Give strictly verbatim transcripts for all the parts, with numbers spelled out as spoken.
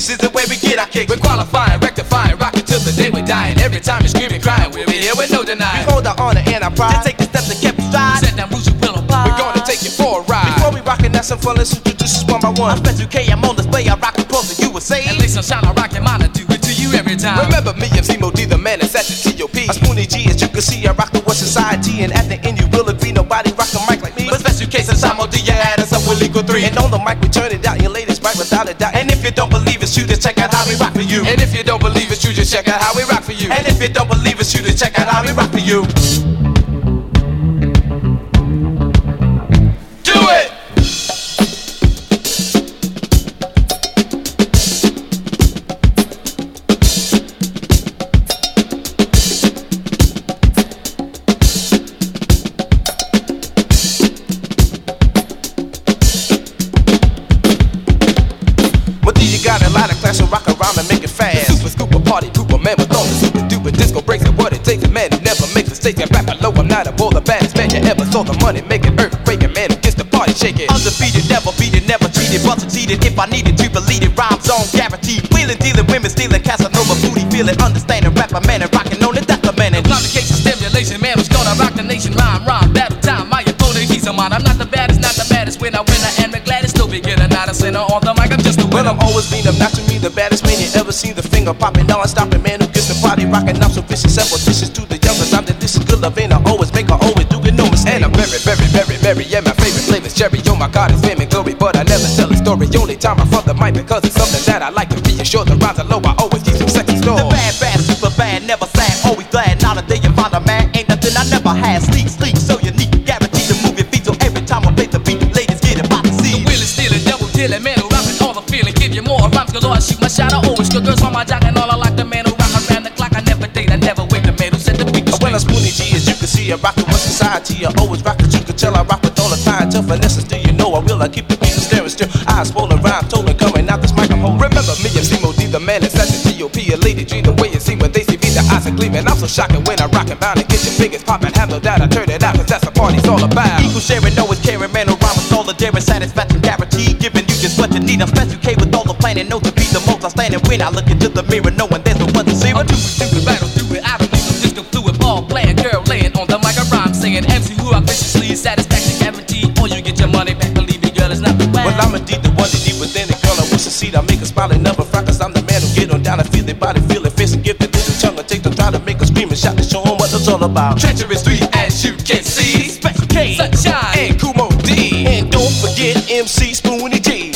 this is the way we get our kicks. We're qualifying, rectifying, rocking till the day we're dying. Every time you're screaming, crying, we'll be here with no denying. We hold our honor and our pride. To take the steps to keep stride. Set down roots, you will abide. We're gonna take you for a ride. Before we rockin' that some fun, let's introduce us one by one. I'm Special K, I'm on display, I rock across the U S A. And lay sunshine, I rock your mind, I do it to you every time. Remember me, M C Mo D, the man that's at the T O P. I'm Spoonie G, as you can see, I rock the West Society. And at the end, you will agree, nobody rock a mic like me. But Special K, since I'm O D, you add us up, we'll equal three. And on the mic, we turn it out, your latest right without a doubt. And if you don't believe it, you just check out how we rock for you. And if you don't believe it, you just check out how we rock for you. And if you don't believe it, you just check out how we rock for you. Do it! Got a lot of class, so rock around and make it fast. The super scooper party pooper man with all the super duper disco breaks and what it takes. A man who never makes mistakes. And back below, I'm not a bull, the baddest man you ever saw. The money making earthquake, a man who gets the party shaking. Undefeated, never beaten, never cheated, but succeeded. If I needed to believe it, rhymes on guaranteed. Wheeling, dealing, women stealing, Casanova booty feeling, understanding, rapper man and rocking on it, that's the man. No complication, stimulation, man who's gonna rock the nation. Rhyme, rhyme, battle time, my opponent, he's a mind. I'm not the baddest, not the baddest. When I win, I am glad it's still beginner, not a sinner on the mic. I'm just a winner. Well, I'm always lean up, not to me the baddest man you ever seen. The finger popping, non-stopping man who gets the party rocking. I'm so vicious, ambitious to the youngest. I'm delicious, good loving. I always make her always do it, no mistake. And I'm very, very, very, very, yeah, my favorite flavor's cherry. Oh my God, it's fame and glory, but I never tell a story. Only time I front the mic because it's something that I like to reassure. The rhymes are low, I always keep some sexy stories. The bad, bad, super bad, never sad, always glad. Not a day you find a man, ain't nothing I never had. Sleek, sleek, so unique, guaranteed to move your feet. So every time I play the beat, ladies get it by the sea. The wheeling, stealing, double dealing, man who rapping all the feeling. Give you more rhymes galore, I shoot my shot, I always go girls on my jock and all. I like the man who rock around the clock. I never date, I never wait. The man who set the beat. When I'm Spoonie G, as you can see, I rock the West Society. I always rock it, you can tell I rock with all the time. Tough finesse, still you know I will. I keep the beat staring still. Eyes swollen, rhyme told coming out this mic I'm holding. Remember me, M C Mo D, the man that's at the T O P. A lady dream the way you see when they see me, the eyes are gleaming. I'm so shocking when I rock and bound and get your fingers popping. Have no doubt I turn it out, cause that's what party's all about. Equal sharing, always caring, man who rhyme with all the daring, satisfaction guaranteed. Giving you just what you need. I'm Special K with all the planning, know to be the most outstanding. When I look into the mirror, knowing there's no one to see. I do it, do it, battle through it. I don't need no disco fluid, ball playing, girl laying on the mic. I rhyme singing, M C who I viciously, satisfaction guaranteed. Or you get your money back, believe me, girl, it's not the way. Well, I'm indeed the one that deep within it, girl. I wish to see I make a smile and never frown, cause I'm the man who get on down and feel their body, feel it, face and give the little tongue. I take the time to make a scream and shout and show them what it's all about. Treacherous three, as you can see. Special K, Sunshine, and Kumo D. And don't forget M C Spoonie G.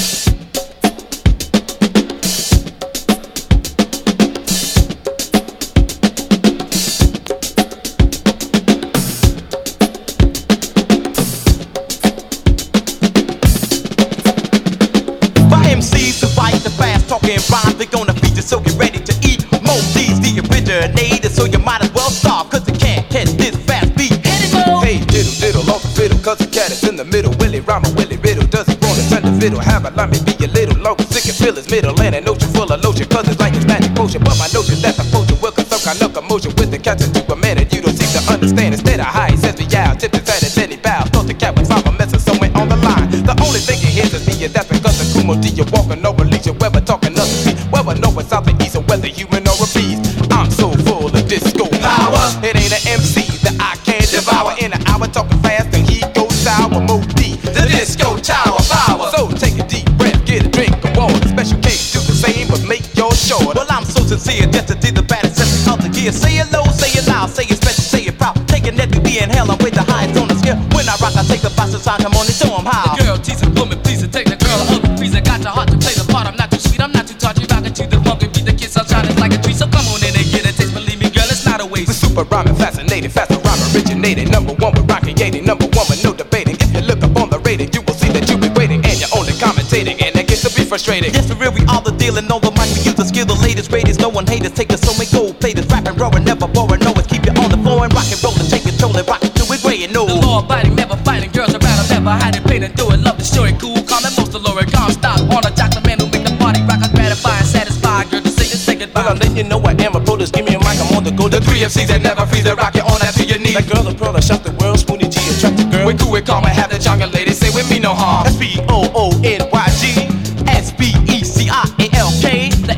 M Cs to fight the fast, talking rhymes, they gonna feature, so get ready to eat. Mo D's the originator, so you might as well stop, cause you can't catch this fast beat anymore. Hey, diddle, diddle, off the fiddle, cause the cat is in the middle. Willie, rhyme a Willie riddle, does he wanna turn the fiddle? Have a line, be a little local, sick and feel his middle, and an ocean full of lotion, cause it's like his magic potion. But my notion that's a potion will cause some kind of commotion with the catch into a man, and you don't seem to understand. Instead of high, he says me out, tipped his head and then he bows. Thought the cat was fine, but messing somewhere on the line. The only thing he hears is me, and that's because the Kumo D, you're walking over leisure, whether talking other feet, whether north, south, or east, or whether human or a beast. I'm so full of disco power, it ain't an M C that I can't devour. In an hour talking fast and he goes sour. Mo D, the disco tower power. So take a deep breath, get a drink of water. Special K, do the same, but make yours short. Well, I'm so sincere, just to do the baddest sense of the gear. Say it low, say it loud, say it special, say it proud. Taking that to be in hell, I'm with the highest on the scale. When I rock, I take the boss aside, come on and show 'em how. The girl teasing, woman pleasing, take the girl up, please. I got your heart to play the part. I'm not too sweet, I'm not too touchy. Rockin' to the funky beat, the kiss sunshine is like a tree. So come on in and get a taste, believe me, girl, it's not a waste. The super rhyming, fascinating, faster rhyme originated. Number one with rockin' yating, number one with no debating. If you look up on the rating, you will see that you've been waiting, and you're only commentating, and that gets to be frustrating. Yes, for real, we all the deal, and all the mic we use the skill, the latest, greatest. No one haters, take the so many gold platers, rapping, roaring, never boring. Always keep you on the floor and rock and roll and take control and rock it to it, gray and no. The law abiding, never fighting, girls around, I'm never hiding, painting, do it, love the story, cool, calm, and most alluring, calm, stop, on a jock, the man who make the party rock, I gratify and satisfy, girl, to say it, say goodbye. Well, I'm letting you know I am a pro, just give me a mic, I'm on the go. The three M Cs that never freeze, they rock it on that to your knees. That girl, the pearl, I shock the world, Spoonie G, attract the girl. We cool, we calm, and have the jungle ladies say with me no harm. S P O O N Y G, S B E C I A L K.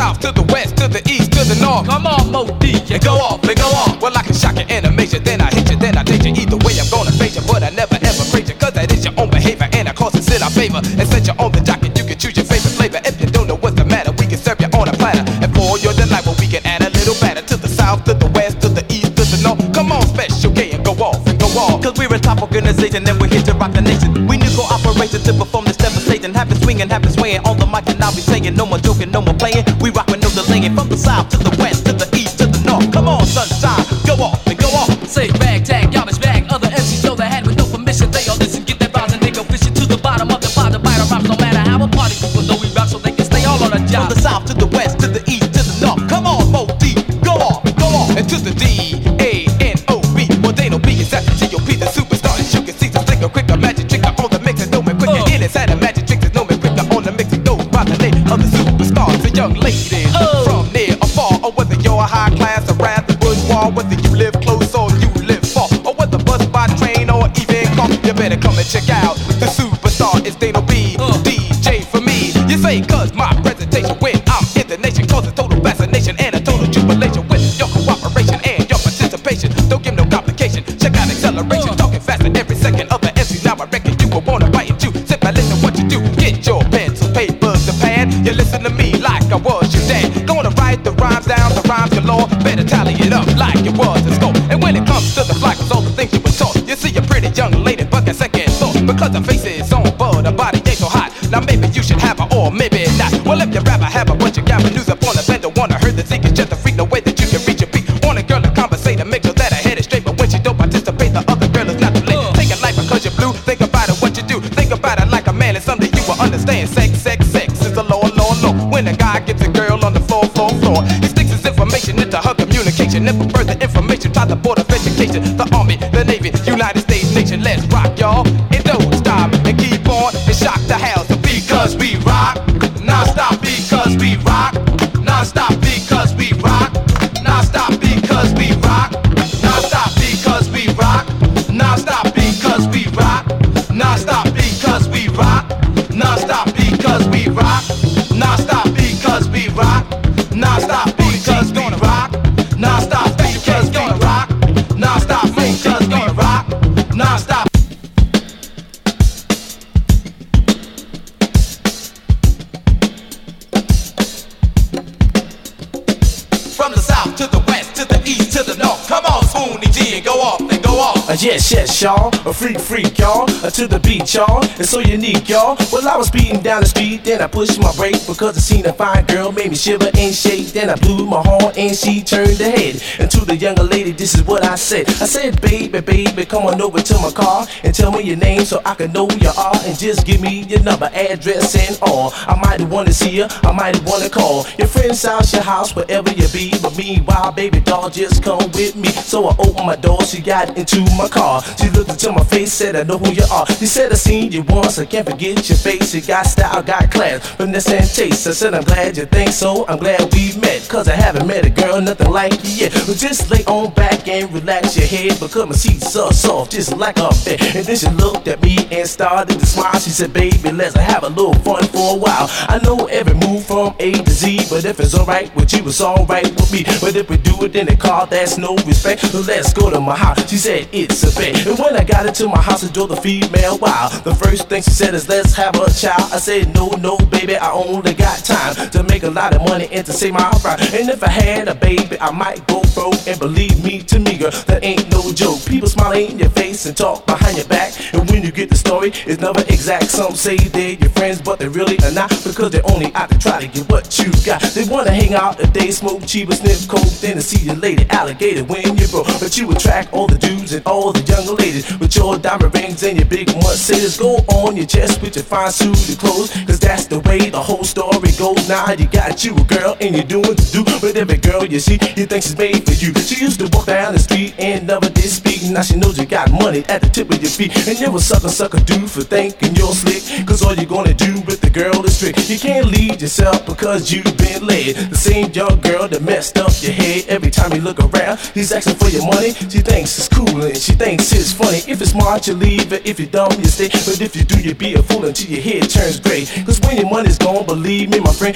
south to the west, to the east, to the north. Come on, Mo D, And go off, and go off. Well, I can shock your animation, then I hit you, then I take you. Either way, I'm gonna face you, but I never ever praise you. Cause that is your own behavior, and of course it's in our favor. And since you're on the docket, you can choose your favorite flavor. If you don't know what's the matter, we can serve you on a platter. And for your delight, well, we can add a little batter. To the south, to the west, to the east, to the north. Come on, special K and go off, and go off. Cause we're a top organization and we're here to rock the nation. We need cooperation to perform this devastation. Have it swinging, have it swaying on the mic and I'll be saying no more joking, no more playing. We rock with no delaying. From the south to the west, to the east, to the north. Come on, sunshine, go off and go off. Say ragtag, garbage bag. Other M Cs know the hat with no permission. They all listen, get their rhymes and they go fishing to the bottom of the pot to bite raps. No matter how a party people know we rock, so they can stay all on a job. From the south to the west, to the east, to the north. Come on, Mo D, go off, go off. And to the D A N O B. Well, they don't be exactly G O P, the superstar. And you can see some sticker, quicker magic tricker on the mix. And no man quicker in it. And magic tricks is no man quicker on the mix. And goes by the name of the superstar. So young ladies, Oh. from near or far, or whether you're high class or rather bourgeois, whether you live close or you live far, or whether bus by train or even car, you better come and check out the superstar. It's Dano B, Uh. D J for me. You say, cause my presentation when I'm in the nation causes total fascination and a total jubilation with your cooperation and your participation. Don't give no complication. Check out acceleration, Uh. talking faster every second of the M Cs. Now I reckon you will wanna write it too. Sit back, listen what you do. Get your pencil, papers, and pad. You listen to me like I was your dad. Gonna write the rhymes down, the rhymes galore. Better tally it up like it was a score. And when it comes to the fly, cause all the things you were taught, you see a pretty young lady, but a second thought. Because her face is on board, her body ain't so hot. Now maybe you should have her or maybe not. Well, if you'd rather have a bunch of gabba news up on the bed, don't wanna hurt the Zeke is just a freak, no way that you can reach your peak. Want a girl to conversate and make sure that her head is straight, but when she don't participate, the other girl is not too late. Take it life because you're blue, think about it, what you do. Think about it like a man, and someday you will understand. Sex, sex, sex is the law, law, law. When a guy gets a girl on the floor, floor, floor, he sticks his information into her communication. And for further information, try the board of education, the army, the navy, United States nation. Let's rock, y'all. It don't stop and keep on and shock the house. Because we rock, non-stop because we rock, non-stop because we rock, non-stop because we rock, non-stop because we rock, non-stop because we rock, non-stop because we rock, non-stop because we rock, non-stop because we rock, non-stop because we rock, non-stop because we rock, non-stop because we rock, non-stop. From the south to the west, to the east, to the north. Come on, Spoonie G, and go off, and go off. Uh, yes, yes, y'all, a freak, freak, y'all, uh, to the beat, y'all, it's so unique, y'all. Well, I was speeding down the street, then I pushed my brake because I seen a fine girl, made me shiver and shake. Then I blew my horn and she turned her head. And to the younger lady, this is what I said. I said, baby, baby, come on over to my car and tell me your name so I can know you are. And just give me your number, address, and all. I might want to see you, I might want to call your friend's house, your house, wherever you be. But meanwhile, baby doll, just come with me. So I opened my door, she got into my car. She looked into my face, said, I know who you are. She said, I seen you once, I can't forget your face. You got style, got class, finesse and taste. I said, I'm glad you think so, I'm glad we met. Cause I haven't met a girl, nothing like you yet. But just lay on back and relax your head, because my seat's so soft, just like a bed. And then she looked at me and started to smile. She said, baby, let's have a little fun for a while. I know every move from A to Z, but if it's alright with you, it's alright with me. But if we do it in the car, that's no respect. So let's go to my house. She said, it's a bet. And when I got into my house, I drove the female wild. The first thing she said is, let's have a child. I said, no, no, baby, I only got time to make a lot of money and to save my pride. And if I had a baby, I might go broke. And believe me, to me, girl, that ain't no joke. People smile in your face and talk behind your back. And when you get the story, it's never exact. Some say they're your friends, but they really are not, because they're only out to try to get what you got. They wanna hang out if they smoke cheap or sniff coke, then to see your lady alligator when you broke. But you attract all the dudes and all the younger ladies with your diamond rings and your big Mercedes. Go on your chest with your fine suited clothes, cause that's the way the whole story goes. Now you got you a girl and you're doing what you do. But every girl you see, you think she's made for you. She used to walk down the street and never did speak. Now she knows you got money at the tip of your feet. And you're a sucker, sucker dude for thinking you're slick, cause all you're gonna do with the girl is trick. You can't lead yourself because you've been led. The same young girl that messed up your head. Every time you look around, he's asking for your money. She thinks it's cool and she thinks it's funny. If it's smart, you leave it. If you're dumb, you stay. But if you do, you be a fool until your head turns gray. Cause when your money's gone, believe me, my friend, that all the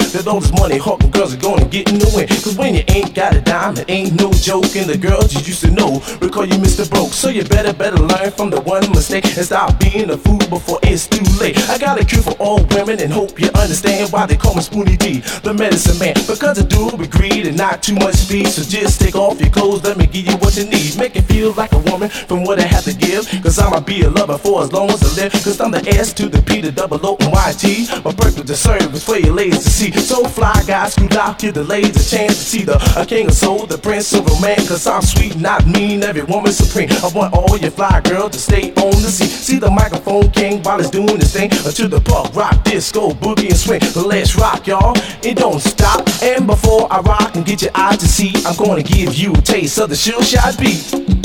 Cause money hawking girls are gonna get in the way. Cause when you ain't got a dime, it ain't no joke. And the girls you used to know will call you Mister Broke. So you better, better learn from the one mistake and stop being a fool before it's too late. I got a cure for all women and hope you understand why they call me Spoonie D, the medicine man. Because I do it with greed and not too much speed. So just take off your clothes, let me give you what you need. Make it feel like a woman from what I have to give. Cause I'ma be a lover for as long as I live. Cause I'm the S to the P, the double O and Y T. My purpose to serve is for your ladies to see. So fly guys, scoot out, give the ladies a chance to see the a king of soul, the prince of romance. Cause I'm sweet, not mean, every woman supreme. I want all your fly girls to stay on the scene. See the microphone king while it's doing his thing. Until the punk, rock, disco, boogie and swing. So let's rock y'all, it don't stop. And before I rock and get your eyes to see, I'm gonna give you a taste of the Sure Shot beat.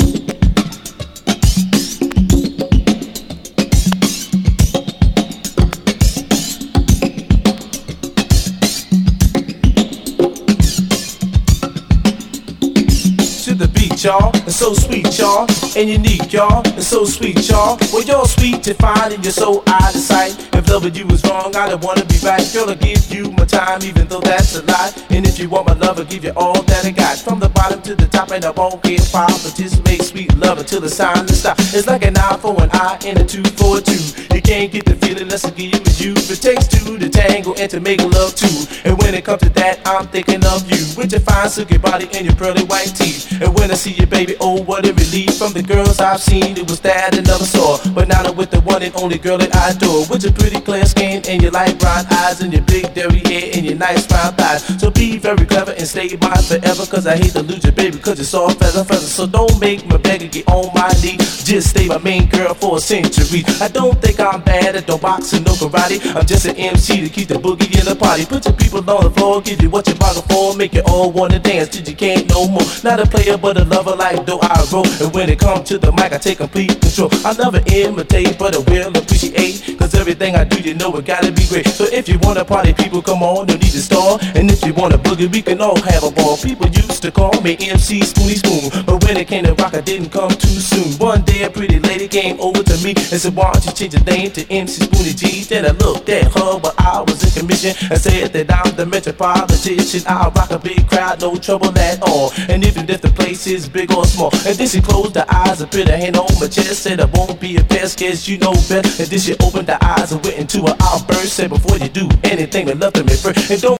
The beat, y'all, it's so sweet, y'all, and unique, y'all, it's so sweet, y'all. Well, you're sweet to find and you're so out of sight. If loving you was wrong, I don't wanna be right. Girl, I'll give you my time, even though that's a lie. And if you want my love, I'll give you all that I got. From the bottom to the top, and I won't get far. But just make sweet love until it's time to stop. It's like an eye for an eye and a two for a two. You can't get the feeling unless I give it to you. It takes two to tangle and to make love too. And when it comes to that, I'm thinking of you. With your fine silky body and your pearly white teeth. And when I see you, baby, oh, what a relief. From the girls I've seen, it was that I never saw. But now I'm with the one and only girl that I adore. With your pretty clear skin and your light brown eyes and your big dirty hair and your nice round thighs. So be very clever and stay mine forever. Cause I hate to lose you, baby, cause it's all feather, feather. So don't make me beg and get on my knee. Just stay my main girl for a century. I don't think I'm bad at no boxing, no karate. I'm just an M C to keep the boogie in the party. Put your people on the floor, give you what you're bargain for. Make you all wanna dance till you can't no more. Not a player but a lover like though I roll. And when it comes to the mic, I take complete control. I never imitate, but I will appreciate. Cause everything I do, you know it gotta be great. So if you wanna party, people come on, no need to stall. And if you wanna boogie, we can all have a ball. People used to call me M C Spoonie Spoon. But when it came to rock, I didn't come too soon. One day a pretty lady came over to me and said, why don't you change your name to M C Spoonie G? Then I looked at her, but I was in commission, and said that I'm the metropolitan. I'll rock a big crowd, no trouble at all. And even if the place is big or small. And then she closed her eyes and put her hand on my chest. Said I won't be a pest, guess you know better. And then she opened her eyes and went into an outburst. Said before you do anything, I love to me first. And don't